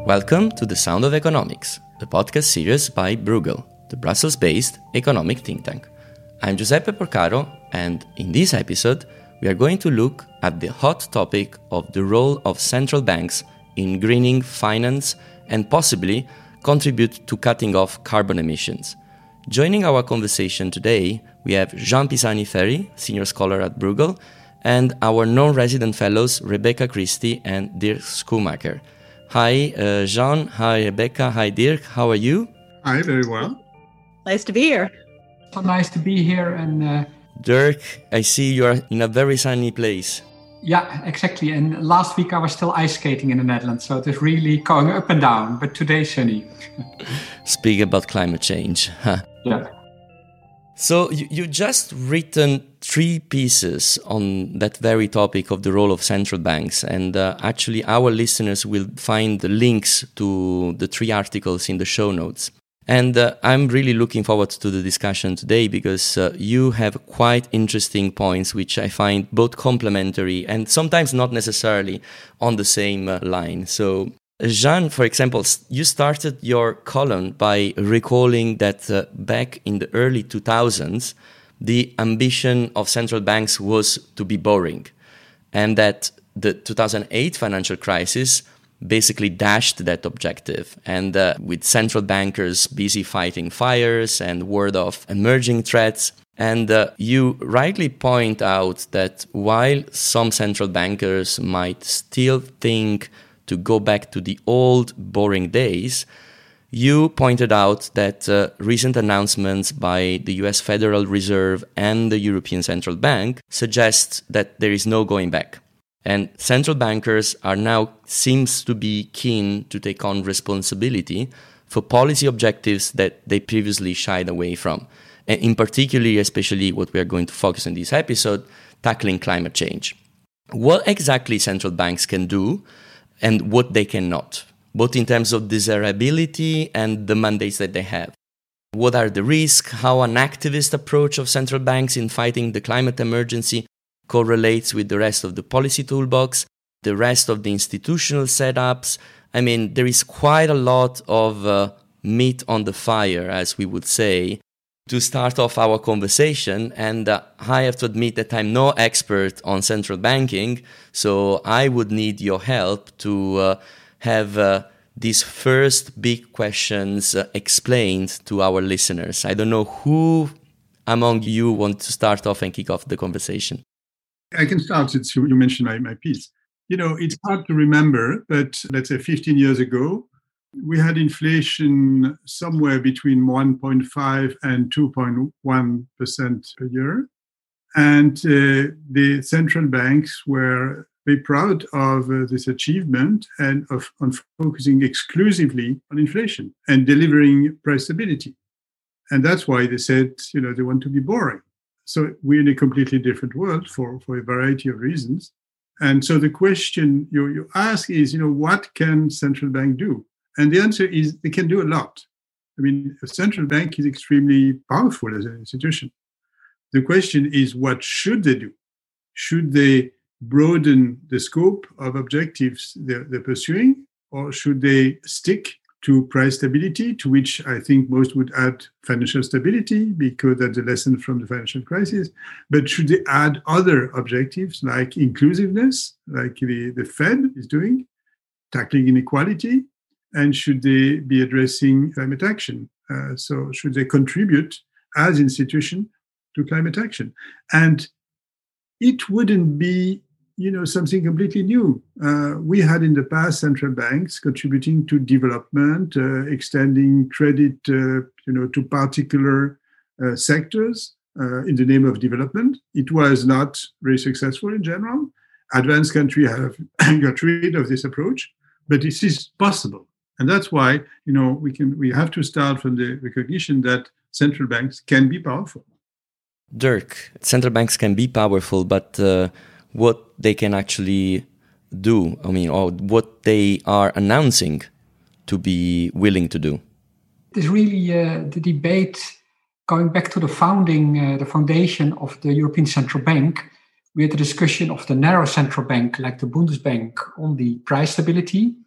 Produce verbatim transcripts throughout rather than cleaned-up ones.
Welcome to The Sound of Economics, the podcast series by Bruegel, the Brussels-based economic think tank. I'm Giuseppe Porcaro, and in this episode, we are going to look at the hot topic of the role of central banks in greening finance and possibly contribute to cutting off carbon emissions. Joining our conversation today, we have Jean Pisani-Ferry, senior scholar at Bruegel, and our non-resident fellows Rebecca Christie and Dirk Schoonmaker. Hi, uh, Jean. Hi, Rebecca. Hi, Dirk. How are you? Hi, very well. Nice to be here. So nice to be here. And uh, Dirk, I see you are in a very sunny place. Yeah, exactly. And last week I was still ice skating in the Netherlands, so it is really going up and down. But today's sunny. Speak about climate change. Yeah. So you, you just written three pieces on that very topic of the role of central banks, and uh, actually our listeners will find the links to the three articles in the show notes. And uh, I'm really looking forward to the discussion today because uh, you have quite interesting points which I find both complementary and sometimes not necessarily on the same uh, line. So Jean, for example, you started your column by recalling that uh, back in the early two thousands, the ambition of central banks was to be boring, and that the two thousand eight financial crisis basically dashed that objective. And uh, with central bankers busy fighting fires and ward off emerging threats. And uh, you rightly point out that while some central bankers might still think to go back to the old boring days, you pointed out that uh, recent announcements by the U S Federal Reserve and the European Central Bank suggest that there is no going back. And central bankers are now seems to be keen to take on responsibility for policy objectives that they previously shied away from. And in particular, especially what we are going to focus on this episode, tackling climate change. What exactly central banks can do and what they cannot, both in terms of desirability and the mandates that they have. What are the risks? How an activist approach of central banks in fighting the climate emergency correlates with the rest of the policy toolbox, the rest of the institutional setups. I mean, there is quite a lot of uh, meat on the fire, as we would say, to start off our conversation. And uh, I have to admit that I'm no expert on central banking, so I would need your help to uh, have uh, these first big questions uh, explained to our listeners. I don't know who among you want to start off and kick off the conversation. I can start since you mentioned my, my piece. You know, it's hard to remember, but let's say fifteen years ago, we had inflation somewhere between one point five and two point one percent per year. And uh, the central banks were very proud of uh, this achievement and of on focusing exclusively on inflation and delivering price stability. And that's why they said, you know, they want to be boring. So we're in a completely different world for, for a variety of reasons. And so the question you, you ask is, you know, what can central bank do? And the answer is they can do a lot. I mean, a central bank is extremely powerful as an institution. The question is, what should they do? Should they broaden the scope of objectives they're, they're pursuing, or should they stick to price stability, to which I think most would add financial stability, because that's a lesson from the financial crisis. But should they add other objectives like inclusiveness, like the, the Fed is doing, tackling inequality? And should they be addressing climate action? Uh, so should they contribute as institution to climate action? And it wouldn't be, you know, something completely new. Uh, we had in the past central banks contributing to development, uh, extending credit, uh, you know, to particular uh, sectors uh, in the name of development. It was not very successful in general. Advanced countries have got rid of this approach, but this is possible. And that's why, you know, we can we have to start from the recognition that central banks can be powerful. Dirk, central banks can be powerful, but uh, what they can actually do, I mean, or what they are announcing to be willing to do. It is really uh, the debate going back to the founding, uh, the foundation of the European Central Bank. We had a discussion of the narrow central bank, like the Bundesbank, on the price stability,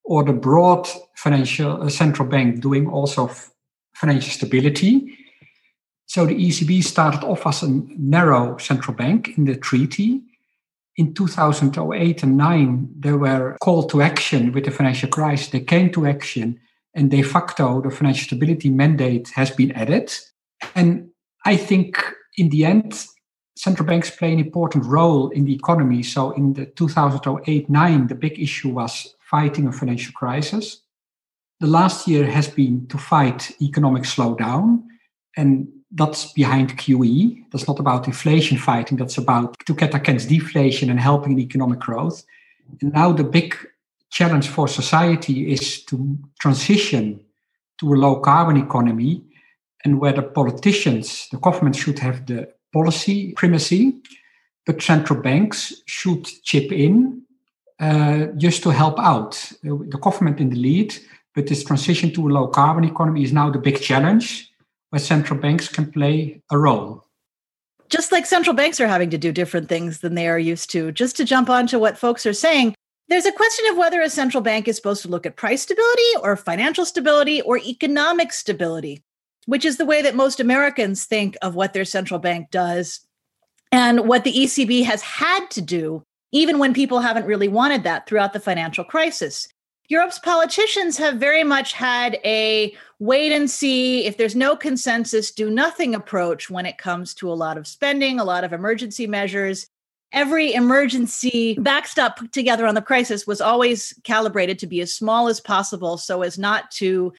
or the broad financial uh, central bank doing also f- financial stability. So the E C B started off as a narrow central bank in the treaty. In two thousand eight and nine, they were called to action with the financial crisis. They came to action, and de facto, the financial stability mandate has been added. And I think in the end, central banks play an important role in the economy. So in the two thousand eight nine, the big issue was fighting a financial crisis. The last year has been to fight economic slowdown, and that's behind Q E. That's not about inflation fighting. That's about to get against deflation and helping economic growth. And now the big challenge for society is to transition to a low carbon economy, and where the politicians, the government should have the policy primacy, but central banks should chip in uh, just to help out. The government in the lead, but this transition to a low carbon economy is now the big challenge, where central banks can play a role. Just like central banks are having to do different things than they are used to, just to jump onto what folks are saying, there's a question of whether a central bank is supposed to look at price stability or financial stability or economic stability, which is the way that most Americans think of what their central bank does and what the E C B has had to do, even when people haven't really wanted that throughout the financial crisis. Europe's politicians have very much had a wait and see, if there's no consensus, do nothing approach when it comes to a lot of spending, a lot of emergency measures. Every emergency backstop put together on the crisis was always calibrated to be as small as possible so as not to.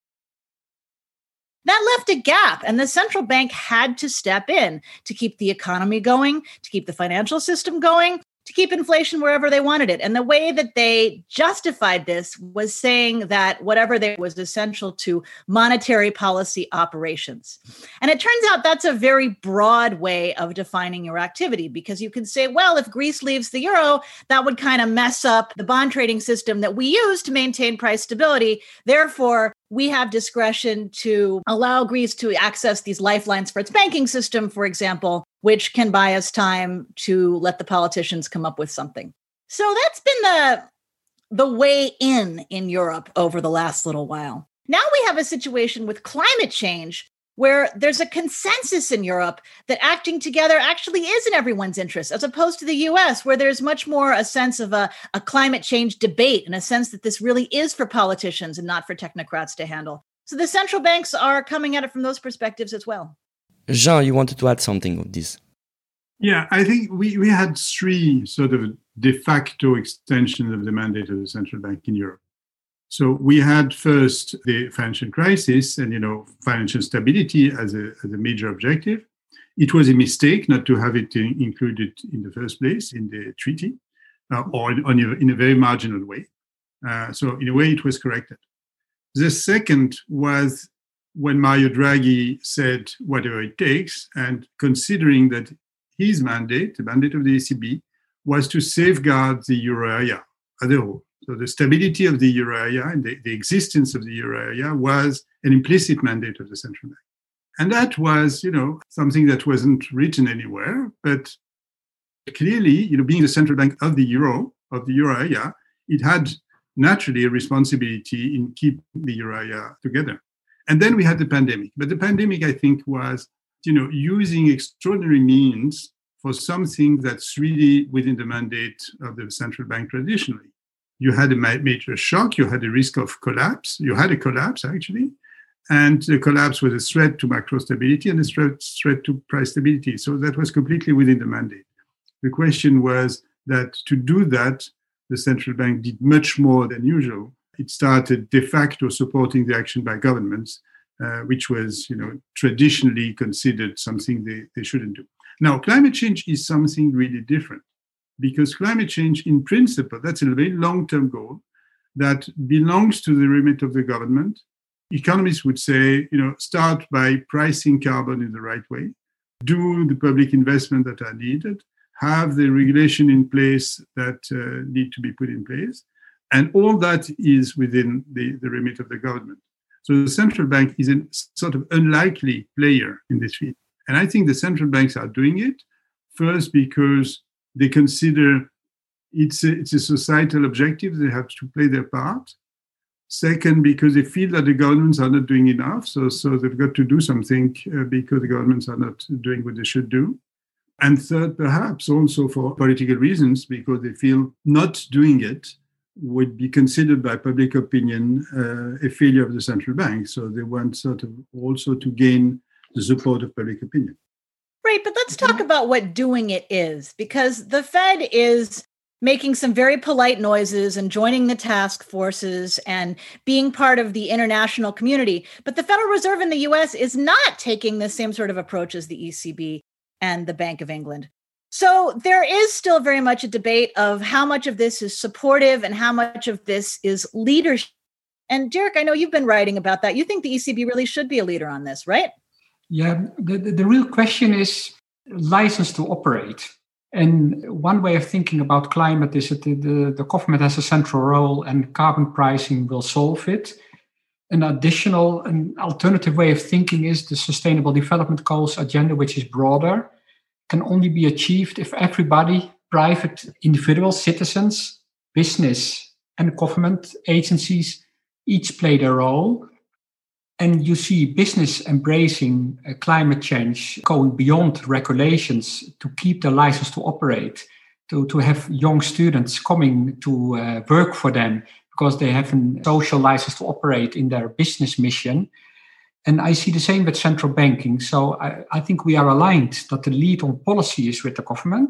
That left a gap, and the central bank had to step in to keep the economy going, to keep the financial system going, to keep inflation wherever they wanted it. And the way that they justified this was saying that whatever they was essential to monetary policy operations. And it turns out that's a very broad way of defining your activity, because you can say, well, if Greece leaves the euro, that would kind of mess up the bond trading system that we use to maintain price stability. Therefore, we have discretion to allow Greece to access these lifelines for its banking system, for example, which can buy us time to let the politicians come up with something. So that's been the, the way in in Europe over the last little while. Now we have a situation with climate change where there's a consensus in Europe that acting together actually is in everyone's interest, as opposed to the U S, where there's much more a sense of a, a climate change debate and a sense that this really is for politicians and not for technocrats to handle. So the central banks are coming at it from those perspectives as well. Jean, you wanted to add something on this? Yeah, I think we, we had three sort of de facto extensions of the mandate of the central bank in Europe. So we had first the financial crisis and, you know, financial stability as a, as a major objective. It was a mistake not to have it in, included in the first place in the treaty, uh, or in, on a, in a very marginal way. Uh, so in a way, it was corrected. The second was when Mario Draghi said whatever it takes, and considering that his mandate, the mandate of the E C B, was to safeguard the euro area as a whole. So the stability of the euro area and the, the existence of the euro area was an implicit mandate of the central bank. And that was, you know, something that wasn't written anywhere, but clearly, you know, being the central bank of the euro, of the euro area, it had naturally a responsibility in keeping the euro area together. And then we had the pandemic. But the pandemic, I think, was, you know, using extraordinary means for something that's really within the mandate of the central bank traditionally. You had a major shock, you had a risk of collapse, you had a collapse actually, and the collapse was a threat to macro stability and a threat, threat to price stability. So that was completely within the mandate. The question was that to do that, the central bank did much more than usual. It started de facto supporting the action by governments, uh, which was, you know, traditionally considered something they, they shouldn't do. Now, climate change is something really different. Because climate change, in principle, that's a very long-term goal that belongs to the remit of the government. Economists would say, you know, start by pricing carbon in the right way, do the public investment that are needed, have the regulation in place that uh, need to be put in place, and all that is within the, the remit of the government. So the central bank is a sort of unlikely player in this field. And I think the central banks are doing it, first because they consider It's a, it's a societal objective. They have to play their part. Second, because they feel that the governments are not doing enough. So, so they've got to do something uh, because the governments are not doing what they should do. And third, perhaps also for political reasons, because they feel not doing it would be considered by public opinion uh, a failure of the central bank. So they want sort of also to gain the support of public opinion. Right, but let's talk about what doing it is, because the Fed is making some very polite noises and joining the task forces and being part of the international community. But the Federal Reserve in the U S is not taking the same sort of approach as the E C B and the Bank of England. So there is still very much a debate of how much of this is supportive and how much of this is leadership. And Dirk, I know you've been writing about that. You think the E C B really should be a leader on this, right? Yeah, the, the, the real question is license to operate. And one way of thinking about climate is that the, the, the government has a central role and carbon pricing will solve it. An additional, an alternative way of thinking is the Sustainable Development Goals agenda, which is broader, can only be achieved if everybody, private individuals, citizens, business, and government agencies each play their role. And you see business embracing uh, climate change, going beyond regulations to keep the license to operate, to, to have young students coming to uh, work for them because they have a social license to operate in their business mission. And I see the same with central banking. So I, I think we are aligned that the lead on policy is with the government,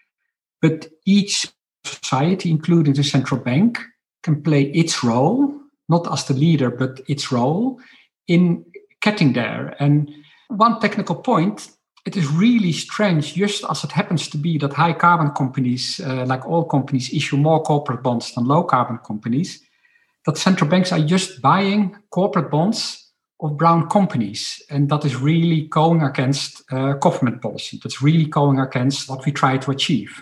but each society, including the central bank, can play its role, not as the leader, but its role in getting there. And one technical point, it is really strange, just as it happens to be that high carbon companies, uh, like oil companies, issue more corporate bonds than low carbon companies, that central banks are just buying corporate bonds of brown companies. And that is really going against uh, government policy. That's really going against what we try to achieve.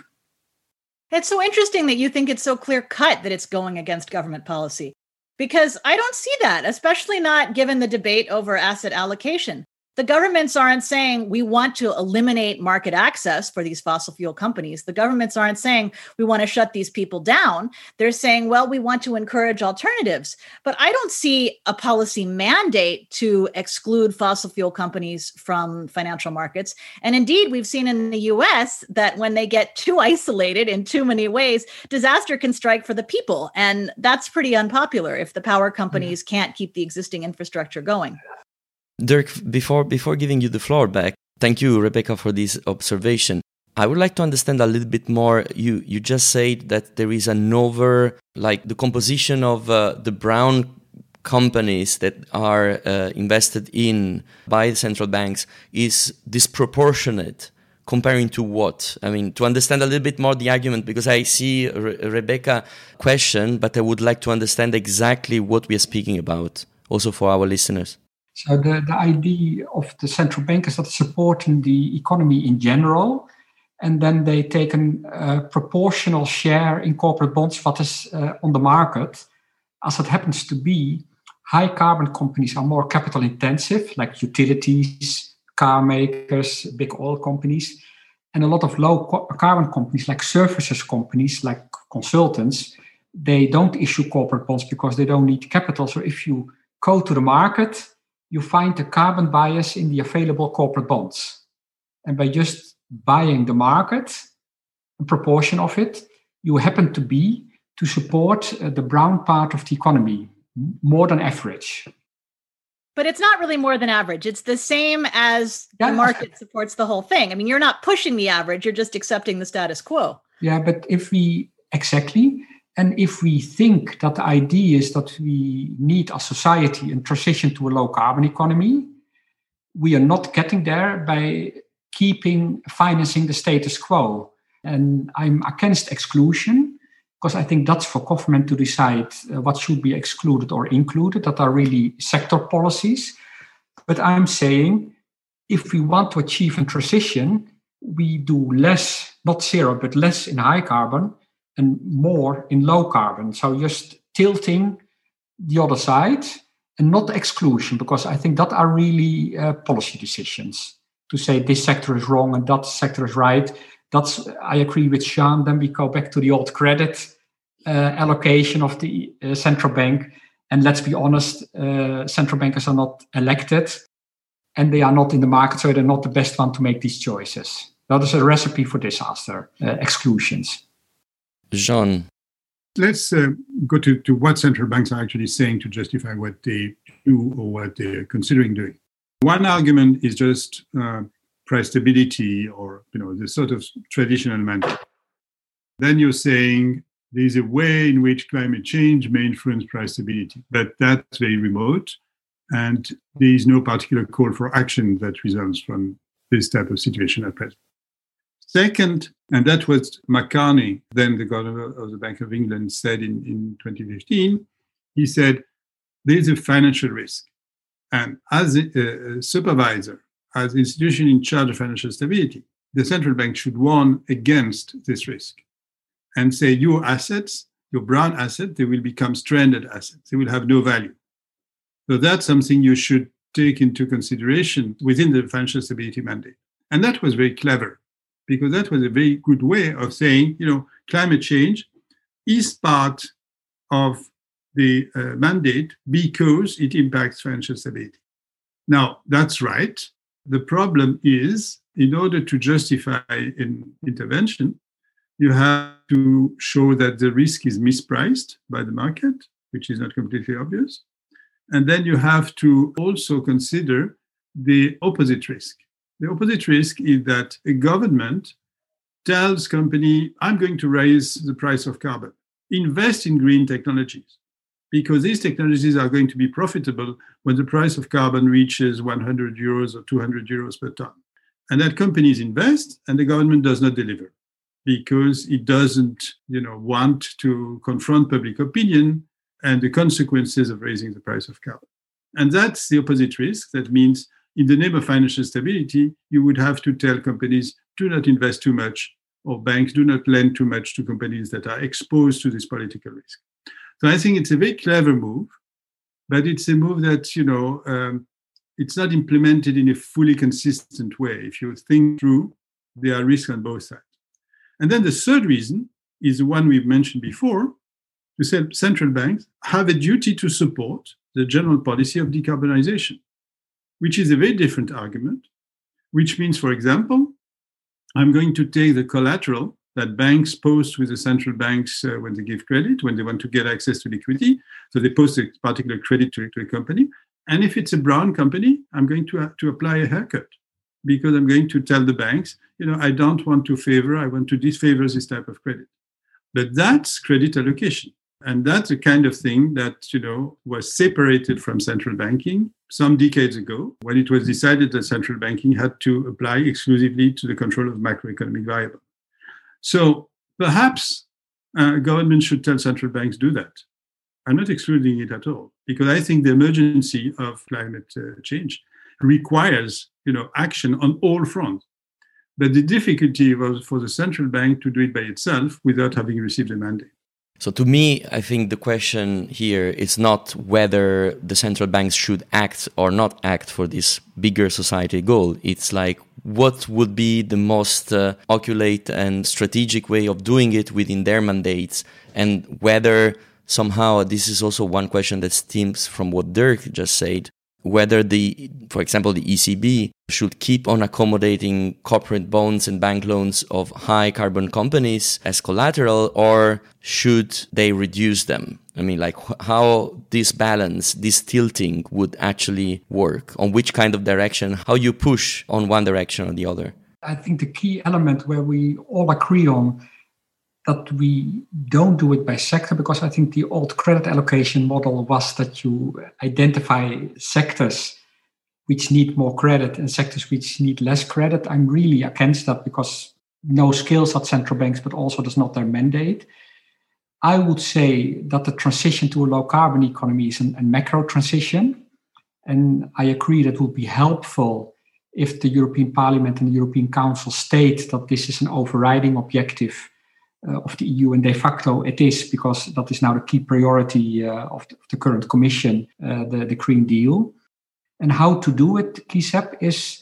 It's so interesting that you think it's so clear cut that it's going against government policy. Because I don't see that, especially not given the debate over asset allocation. The governments aren't saying we want to eliminate market access for these fossil fuel companies. The governments aren't saying we want to shut these people down. They're saying, well, we want to encourage alternatives. But I don't see a policy mandate to exclude fossil fuel companies from financial markets. And indeed, we've seen in the U S that when they get too isolated in too many ways, disaster can strike for the people. And that's pretty unpopular if the power companies can't keep the existing infrastructure going. Dirk, before before giving you the floor back, thank you, Rebecca, for this observation. I would like to understand a little bit more. You you just said that there is an over, like the composition of uh, the brown companies that are uh, invested in by the central banks is disproportionate comparing to what? I mean, to understand a little bit more the argument, because I see Re- Rebecca question, but I would like to understand exactly what we are speaking about, also for our listeners. So the, the idea of the central bank is that supporting the economy in general, and then they take a uh, proportional share in corporate bonds, what is uh, on the market. As it happens to be, high carbon companies are more capital intensive, like utilities, car makers, big oil companies, and a lot of low co- carbon companies, like services companies, like consultants, they don't issue corporate bonds because they don't need capital. So if you go to the market, you find the carbon bias in the available corporate bonds. And by just buying the market, a proportion of it, you happen to be to support uh, the brown part of the economy, more than average. But it's not really more than average. It's the same as yeah. the market supports the whole thing. I mean, you're not pushing the average, you're just accepting the status quo. Yeah, but if we, exactly, and if we think that the idea is that we need a society and transition to a low carbon economy, we are not getting there by keeping financing the status quo. And I'm against exclusion, because I think that's for government to decide uh, what should be excluded or included. That are really sector policies. But I'm saying if we want to achieve a transition, we do less, not zero, but less in high carbon and more in low carbon. So just tilting the other side and not exclusion, because I think that are really uh, policy decisions to say this sector is wrong and that sector is right. That's, I agree with Sean. Then we go back to the old credit uh, allocation of the uh, central bank. And let's be honest, uh, central bankers are not elected and they are not in the market, so they're not the best one to make these choices. That is a recipe for disaster, uh, exclusions. Jean. Let's uh, go to, to what central banks are actually saying to justify what they do or what they're considering doing. One argument is just uh, price stability, or you know the sort of traditional mandate. Then you're saying there's a way in which climate change may influence price stability, but that's very remote, and there is no particular call for action that results from this type of situation at present. Second, and that was McCartney, then the governor of the Bank of England, said in, in twenty fifteen, he said, there's a financial risk. And as a, a supervisor, as an institution in charge of financial stability, the central bank should warn against this risk and say your assets, your brown assets, they will become stranded assets. They will have no value. So that's something you should take into consideration within the financial stability mandate. And that was very clever, because that was a very good way of saying, you know, climate change is part of the uh, mandate because it impacts financial stability. Now, that's right. The problem is, in order to justify an intervention, you have to show that the risk is mispriced by the market, which is not completely obvious. And then you have to also consider the opposite risk. The opposite risk is that a government tells company, I'm going to raise the price of carbon. Invest in green technologies, because these technologies are going to be profitable when the price of carbon reaches one hundred euros or two hundred euros per ton. And that companies invest and the government does not deliver because it doesn't, you know, want to confront public opinion and the consequences of raising the price of carbon. And that's the opposite risk. That means in the name of financial stability, you would have to tell companies, do not invest too much, or banks do not lend too much to companies that are exposed to this political risk. So I think it's a very clever move, but it's a move that, you know, um, it's not implemented in a fully consistent way. If you think through, there are risks on both sides. And then the third reason is the one we've mentioned before, to say central banks have a duty to support the general policy of decarbonization, which is a very different argument, which means, for example, I'm going to take the collateral that banks post with the central banks uh, when they give credit, when they want to get access to liquidity. So they post a particular credit to, to a company. And if it's a brown company, I'm going to, uh, to apply a haircut, because I'm going to tell the banks, you know, I don't want to favor, I want to disfavor this type of credit. But that's credit allocation. And that's the kind of thing that, you know, was separated from central banking some decades ago, when it was decided that central banking had to apply exclusively to the control of macroeconomic variables. So perhaps uh, government should tell central banks do that. I'm not excluding it at all, because I think the emergency of climate uh, change requires, you know, action on all fronts. But the difficulty was for the central bank to do it by itself without having received a mandate. So to me, I think the question here is not whether the central banks should act or not act for this bigger society goal. It's like, what would be the most uh, oculate and strategic way of doing it within their mandates, and whether somehow, this is also one question that stems from what Dirk just said, whether the, for example, the E C B should keep on accommodating corporate bonds and bank loans of high carbon companies as collateral, or should they reduce them? I mean, like how this balance, this tilting would actually work, on which kind of direction, how you push on one direction or the other. I think the key element where we all agree on that we don't do it by sector, because I think the old credit allocation model was that you identify sectors which need more credit and sectors which need less credit. I'm really against that, because no skills at central banks, but also that's not their mandate. I would say that the transition to a low carbon economy is a macro transition. And I agree that would be helpful if the European Parliament and the European Council state that this is an overriding objective Uh, of the E U, and de facto it is, because that is now the key priority uh, of, the, of the current Commission, uh, the, the Green Deal. And how to do it, Gisep, is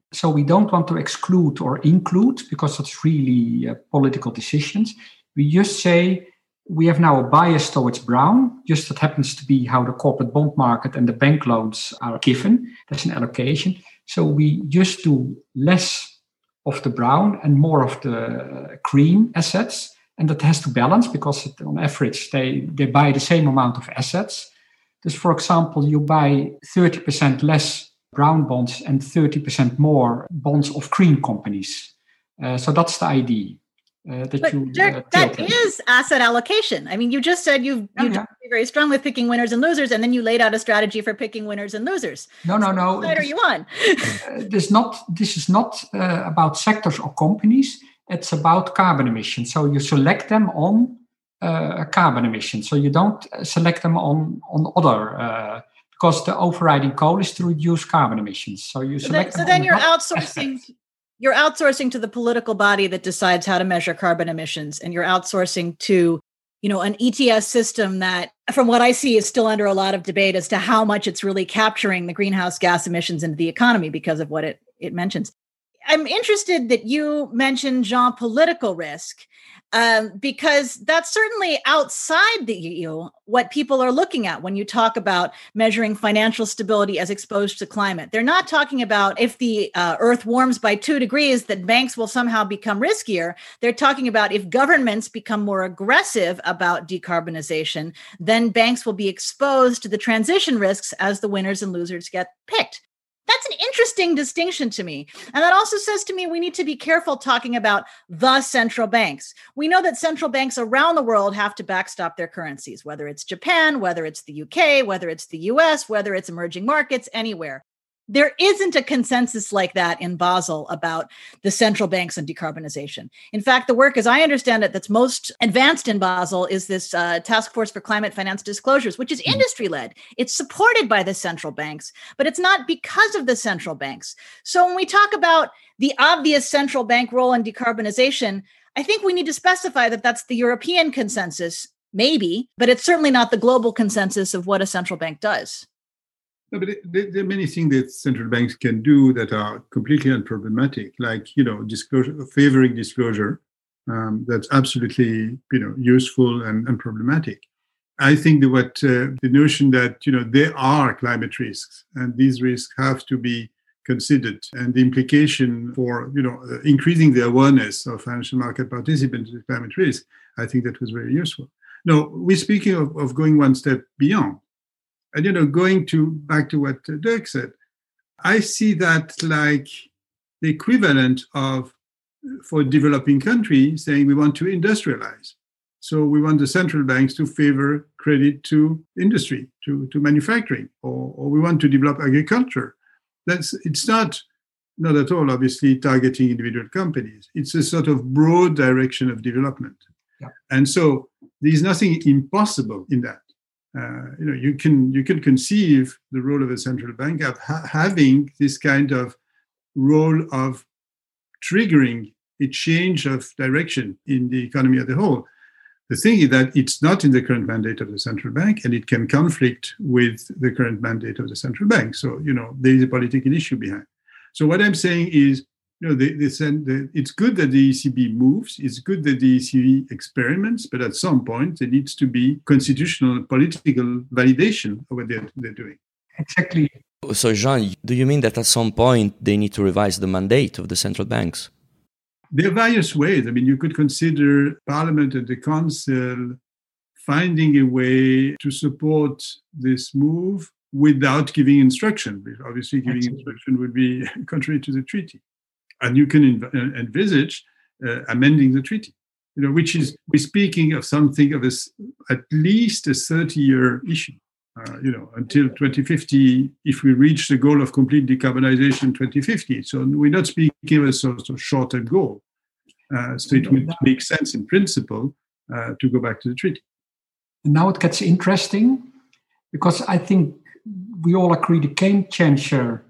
So we don't want to exclude or include because that's really uh, political decisions. We just say we have now a bias towards brown, just that happens to be how the corporate bond market and the bank loans are given. That's an allocation. So we just do less of the brown and more of the cream assets. And that has to balance because on average, they, they buy the same amount of assets. Dus for example, you buy thirty percent less brown bonds and thirty percent more bonds of cream companies. Uh, so that's the idea. Uh, that but you, Dirk, uh, that is asset allocation. I mean, you just said you yeah, you yeah. very strong with picking winners and losers, and then you laid out a strategy for picking winners and losers. No, no, so no. What side are you on? uh, this not. This is not uh, about sectors or companies. It's about carbon emissions. So you select them on uh, carbon emissions. So you don't select them on on other. Uh, Because the overriding goal is to reduce carbon emissions. So you select. So then, so then you're outsourcing. Aspect. You're outsourcing to the political body that decides how to measure carbon emissions, and you're outsourcing to, you know, an E T S system that, from what I see, is still under a lot of debate as to how much it's really capturing the greenhouse gas emissions into the economy because of what it it mentions. I'm interested that you mentioned, Jean, political risk. Um, because that's certainly outside the E U, what people are looking at when you talk about measuring financial stability as exposed to climate. They're not talking about if the uh, Earth warms by two degrees, that banks will somehow become riskier. They're talking about if governments become more aggressive about decarbonization, then banks will be exposed to the transition risks as the winners and losers get picked. That's an interesting distinction to me. And that also says to me, we need to be careful talking about the central banks. We know that central banks around the world have to backstop their currencies, whether it's Japan, whether it's the U K, whether it's the U S, whether it's emerging markets, anywhere. There isn't a consensus like that in Basel about the central banks and decarbonization. In fact, the work, as I understand it, that's most advanced in Basel is this uh, Task Force for Climate Finance Disclosures, which is industry-led. It's supported by the central banks, but it's not because of the central banks. So when we talk about the obvious central bank role in decarbonization, I think we need to specify that that's the European consensus, maybe, but it's certainly not the global consensus of what a central bank does. No, but there, there are many things that central banks can do that are completely unproblematic, like, you know, disclosure, favoring disclosure. Um, that's absolutely, you know, useful and unproblematic. I think that what uh, the notion that, you know, there are climate risks and these risks have to be considered, and the implication for, you know, uh, increasing the awareness of financial market participants with climate risk, I think that was very useful. Now, we're speaking of, of going one step beyond. And, you know, going to back to what Dirk said, I see that like the equivalent of, for a developing country, saying we want to industrialize. So we want the central banks to favor credit to industry, to, to manufacturing, or, or we want to develop agriculture. That's, it's not, not at all, obviously, targeting individual companies. It's a sort of broad direction of development. Yeah. And so there's nothing impossible in that. Uh, you know, you can you can conceive the role of a central bank of ha- having this kind of role of triggering a change of direction in the economy as a whole. The thing is that it's not in the current mandate of the central bank, and it can conflict with the current mandate of the central bank. So, you know, there is a political issue behind. So what I'm saying is, you know, they, they send the, it's good that the E C B moves. It's good that the E C B experiments, but at some point there needs to be constitutional, political validation of what they're, they're doing. Exactly. So, Jean, do you mean that at some point they need to revise the mandate of the central banks? There are various ways. I mean, you could consider Parliament and the Council finding a way to support this move without giving instruction. Because obviously, giving Absolutely. instruction would be contrary to the treaty. And you can env- envisage uh, amending the treaty, you know, which is, we're speaking of something of a, at least a thirty-year issue, uh, you know, until twenty fifty, if we reach the goal of complete decarbonization in twenty fifty. So we're not speaking of a sort of short-term goal. Uh, so it would make sense in principle uh, to go back to the treaty. And now it gets interesting, because I think we all agree the game changer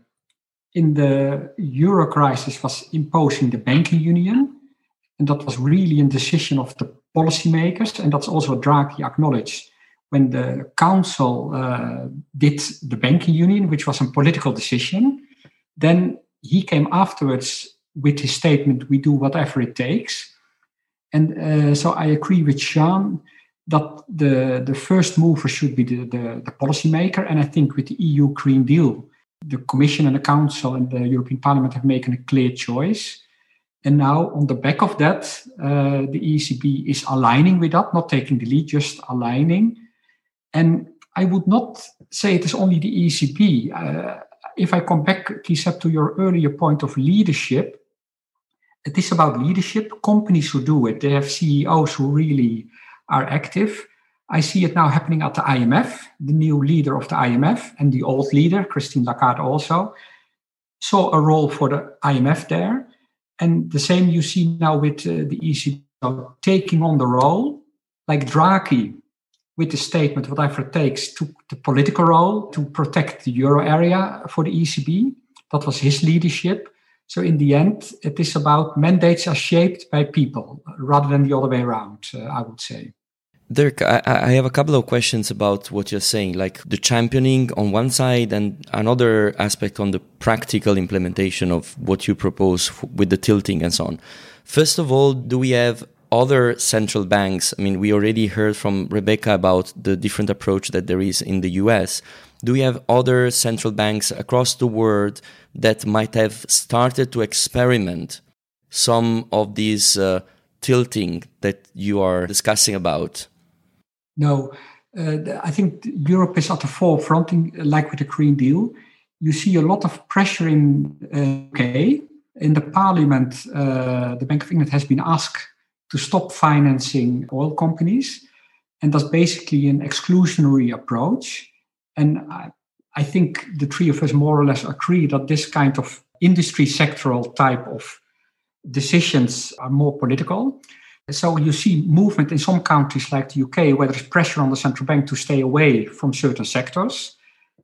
in the euro crisis was imposing the banking union. And that was really a decision of the policymakers. And that's also what Draghi acknowledged when the council uh, did the banking union, which was a political decision. Then he came afterwards with his statement, "We do whatever it takes." And uh, so I agree with Sean that the, the first mover should be the, the, the policymaker. And I think with the E U Green Deal, the Commission and the Council and the European Parliament have made a clear choice. And now on the back of that, uh, the E C B is aligning with that, not taking the lead, just aligning. And I would not say it is only the E C B. Uh, if I come back, Lisette, to your earlier point of leadership, it is about leadership. Companies who do it, they have C E Os who really are active. I see it now happening at the I M F. The new leader of the I M F and the old leader, Christine Lagarde, also saw a role for the I M F there. And the same you see now with uh, the E C B taking on the role, like Draghi, with the statement, whatever it takes, took the political role to protect the euro area for the E C B. That was his leadership. So in the end, it is about mandates are shaped by people rather than the other way around, uh, I would say. Dirk, I, I have a couple of questions about what you're saying, like the championing on one side and another aspect on the practical implementation of what you propose with the tilting and so on. First of all, do we have other central banks? I mean, we already heard from Rebecca about the different approach that there is in the U S. Do we have other central banks across the world that might have started to experiment some of these uh, tilting that you are discussing about? No, uh, I think Europe is at the forefront, in, like with the Green Deal. You see a lot of pressure in uh, U K. In the Parliament, uh, the Bank of England has been asked to stop financing oil companies. And that's basically an exclusionary approach. And I, I think the three of us more or less agree that this kind of industry sectoral type of decisions are more political. So you see movement in some countries like the U K where there's pressure on the central bank to stay away from certain sectors.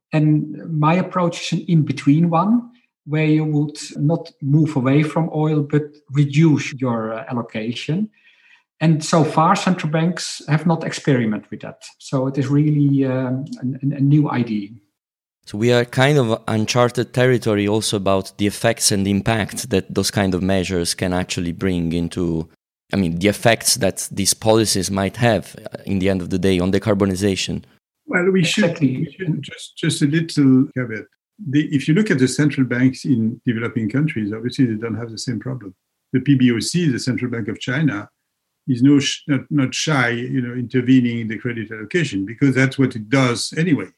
And my approach is an in-between one, where you would not move away from oil, but reduce your uh, allocation. And so far, central banks have not experimented with that. So it is really um, a, a new idea. So we are kind of uncharted territory also about the effects and the impact that those kind of measures can actually bring into, I mean, the effects that these policies might have in the end of the day on decarbonization. Well, we should, Exactly. we should just, just a little caveat. The, if you look at the central banks in developing countries, obviously they don't have the same problem. The P B O C, the Central Bank of China, is no sh- not, not shy, you know, intervening in the credit allocation because that's what it does anyway.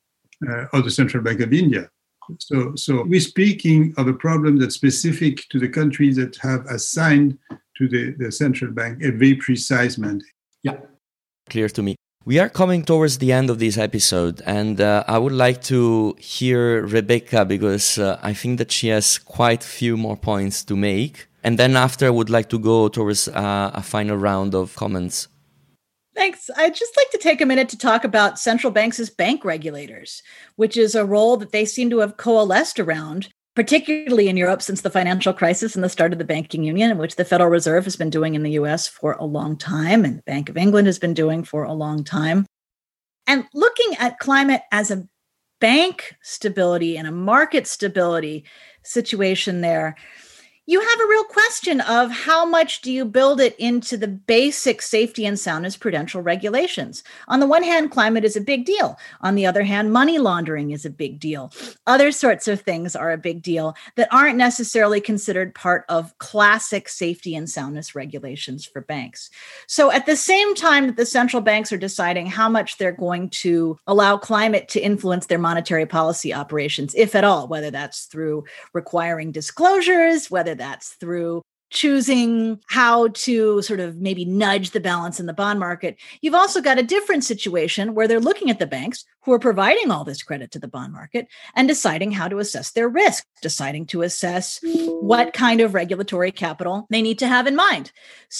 Uh, or the Central Bank of India. So, so we're speaking of a problem that's specific to the countries that have assigned to the, the central bank a very precise mandate. Yeah. Clear to me. We are coming towards the end of this episode, and uh, I would like to hear Rebecca because uh, I think that she has quite a few more points to make. And then after, I would like to go towards uh, a final round of comments. Thanks. I'd just like to take a minute to talk about central banks as bank regulators, which is a role that they seem to have coalesced around, particularly in Europe since the financial crisis and the start of the banking union, which the Federal Reserve has been doing in the U S for a long time, and the Bank of England has been doing for a long time. And looking at climate as a bank stability and a market stability situation there, you have a real question of how much do you build it into the basic safety and soundness prudential regulations. On the one hand, climate is a big deal. On the other hand, money laundering is a big deal. Other sorts of things are a big deal that aren't necessarily considered part of classic safety and soundness regulations for banks. So at the same time that the central banks are deciding how much they're going to allow climate to influence their monetary policy operations, if at all, whether that's through requiring disclosures, whether that's through choosing how to sort of maybe nudge the balance in the bond market. You've also got a different situation where they're looking at the banks who are providing all this credit to the bond market and deciding how to assess their risk, deciding to assess what kind of regulatory capital they need to have in mind.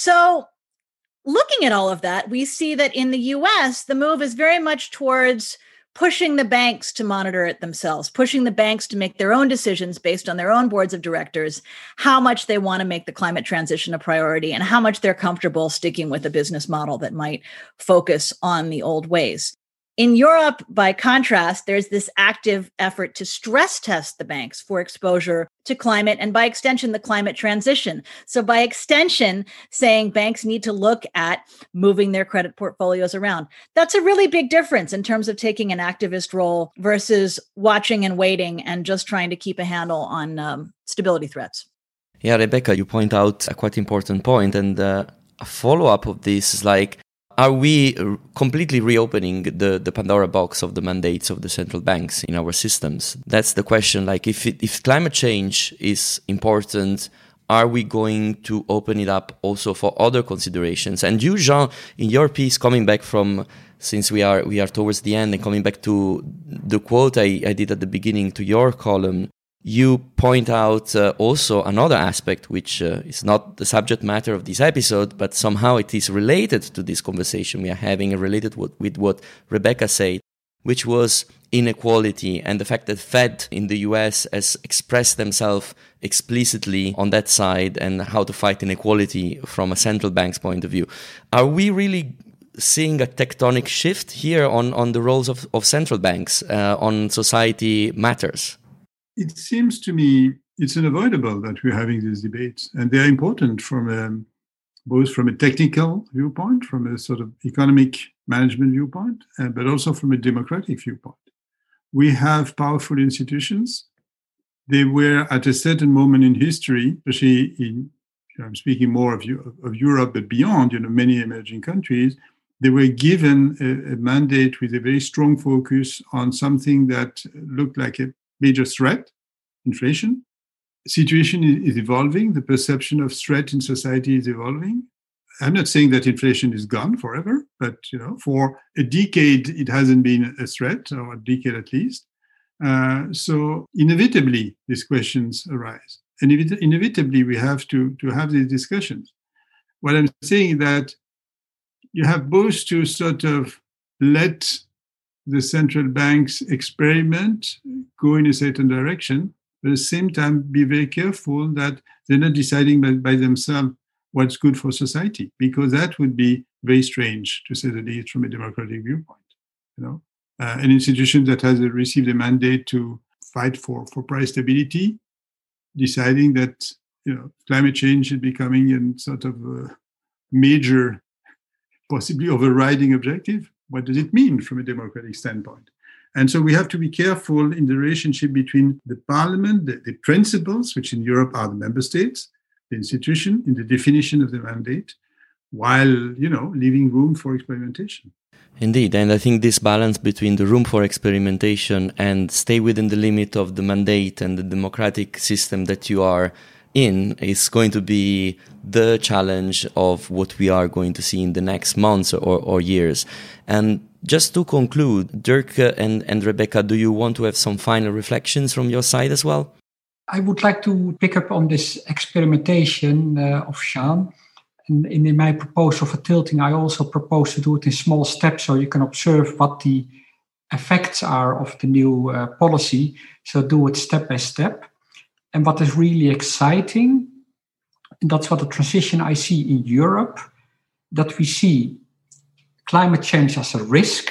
So looking at all of that, we see that in the U S, the move is very much towards pushing the banks to monitor it themselves, pushing the banks to make their own decisions based on their own boards of directors, how much they want to make the climate transition a priority and how much they're comfortable sticking with a business model that might focus on the old ways. In Europe, by contrast, there's this active effort to stress test the banks for exposure to climate and by extension, the climate transition. So by extension, saying banks need to look at moving their credit portfolios around. That's a really big difference in terms of taking an activist role versus watching and waiting and just trying to keep a handle on um, stability threats. Yeah, Rebecca, you point out a quite important point, and uh, a follow-up of this is like, are we completely reopening the, the Pandora box of the mandates of the central banks in our systems? That's the question. Like, if it, if climate change is important, are we going to open it up also for other considerations? And you, Jean, in your piece, coming back from, since we are we are towards the end, and coming back to the quote I, I did at the beginning to your column, you point out uh, also another aspect, which uh, is not the subject matter of this episode, but somehow it is related to this conversation we are having and related with, with what Rebecca said, which was inequality and the fact that Fed in the U S has expressed themselves explicitly on that side and how to fight inequality from a central bank's point of view. Are we really seeing a tectonic shift here on, on the roles of, of central banks uh, on society matters? It seems to me it's unavoidable that we're having these debates, and they're important from a, both from a technical viewpoint, from a sort of economic management viewpoint, uh, but also from a democratic viewpoint. We have powerful institutions. They were at a certain moment in history, especially in, you know, I'm speaking more of, of Europe, but beyond, you know, many emerging countries, they were given a, a mandate with a very strong focus on something that looked like a major threat, inflation. The situation is evolving. The perception of threat in society is evolving. I'm not saying that inflation is gone forever, but you know, for a decade, it hasn't been a threat, or a decade at least. Uh, so inevitably, these questions arise. And inevitably, we have to, to have these discussions. What I'm saying is that you have both to sort of let the central banks experiment, go in a certain direction, but at the same time be very careful that they're not deciding by, by themselves what's good for society, because that would be very strange, to say the least, from a democratic viewpoint. You know, uh, an institution that has received a mandate to fight for, for price stability, deciding that, you know, climate change is becoming a sort of a major, possibly overriding objective. What does it mean from a democratic standpoint? And so we have to be careful in the relationship between the parliament, the, the principles, which in Europe are the member states, the institution, in the definition of the mandate, while, you know, leaving room for experimentation. Indeed, and I think this balance between the room for experimentation and stay within the limit of the mandate and the democratic system that you are in is going to be the challenge of what we are going to see in the next months or, or years. And just to conclude, Dirk and, and Rebecca, do you want to have some final reflections from your side as well? I would like to pick up on this experimentation uh, of Jean. And in my proposal for tilting, I also propose to do it in small steps so you can observe what the effects are of the new uh, policy. So do it step by step. And what is really exciting, and that's what the transition I see in Europe, that we see climate change as a risk,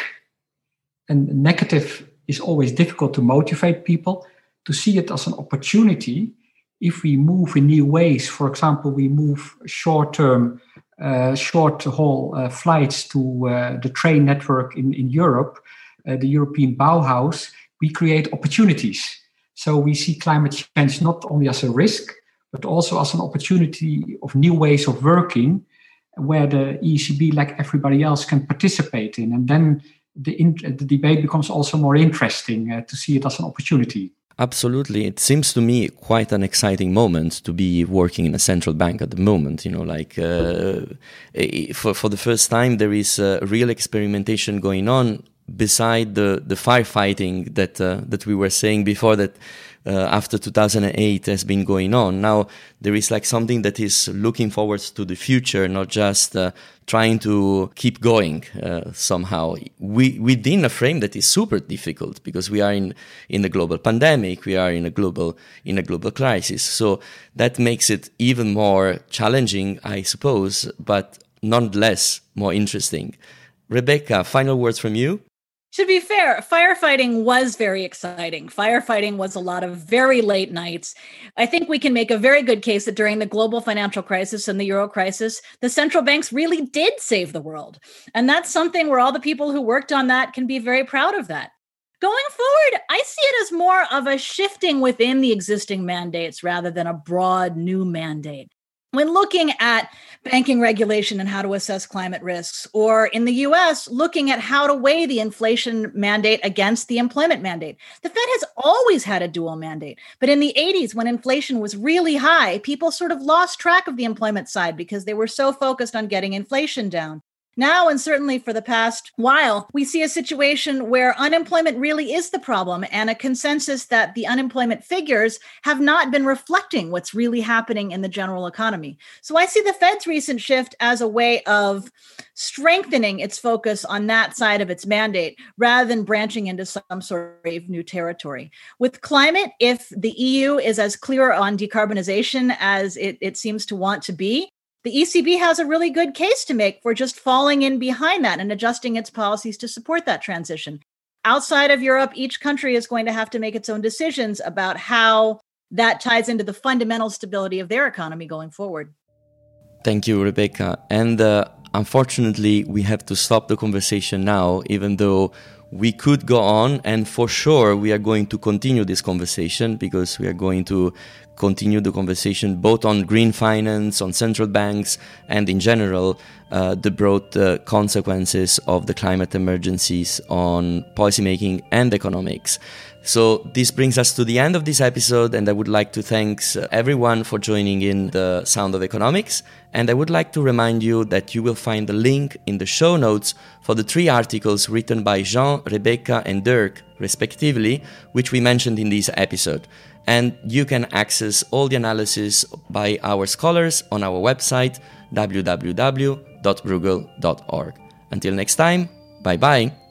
and negative is always difficult to motivate people, to see it as an opportunity. If we move in new ways, for example, we move short-term, uh, short-haul uh, flights to uh, the train network in, in Europe, uh, the European Bauhaus, we create opportunities. So we see climate change not only as a risk, but also as an opportunity of new ways of working, where the E C B, like everybody else, can participate in. And then the, in, the debate becomes also more interesting uh, to see it as an opportunity. Absolutely. It seems to me quite an exciting moment to be working in a central bank at the moment. You know, like uh, for, for the first time, there is a real experimentation going on beside the, the firefighting that uh, that we were saying before, that uh, after two thousand eight has been going on. Now there is like something that is looking forward to the future, not just uh, trying to keep going uh, somehow we, within a frame that is super difficult, because we are in, in a global pandemic, we are in a global in a global crisis. So that makes it even more challenging, I suppose, but nonetheless more interesting. Rebecca, final words from you? To be fair, firefighting was very exciting. Firefighting was a lot of very late nights. I think we can make a very good case that during the global financial crisis and the euro crisis, the central banks really did save the world. And that's something where all the people who worked on that can be very proud of that. Going forward, I see it as more of a shifting within the existing mandates rather than a broad new mandate. When looking at banking regulation and how to assess climate risks, or in the U S, looking at how to weigh the inflation mandate against the employment mandate, the Fed has always had a dual mandate. But in the eighties, when inflation was really high, people sort of lost track of the employment side because they were so focused on getting inflation down. Now, and certainly for the past while, we see a situation where unemployment really is the problem and a consensus that the unemployment figures have not been reflecting what's really happening in the general economy. So I see the Fed's recent shift as a way of strengthening its focus on that side of its mandate rather than branching into some sort of new territory. With climate, if the E U is as clear on decarbonization as it, it seems to want to be, the E C B has a really good case to make for just falling in behind that and adjusting its policies to support that transition. Outside of Europe, each country is going to have to make its own decisions about how that ties into the fundamental stability of their economy going forward. Thank you, Rebecca. And uh, unfortunately, we have to stop the conversation now, even though we could go on, and for sure we are going to continue this conversation because we are going to continue the conversation both on green finance, on central banks, and in general, uh, the broad uh, consequences of the climate emergencies on policymaking and economics. So this brings us to the end of this episode, and I would like to thank everyone for joining in the Sound of Economics. And I would like to remind you that you will find the link in the show notes for the three articles written by Jean, Rebecca, and Dirk, respectively, which we mentioned in this episode. And you can access all the analysis by our scholars on our website, w w w dot bruegel dot org. Until next time, bye-bye.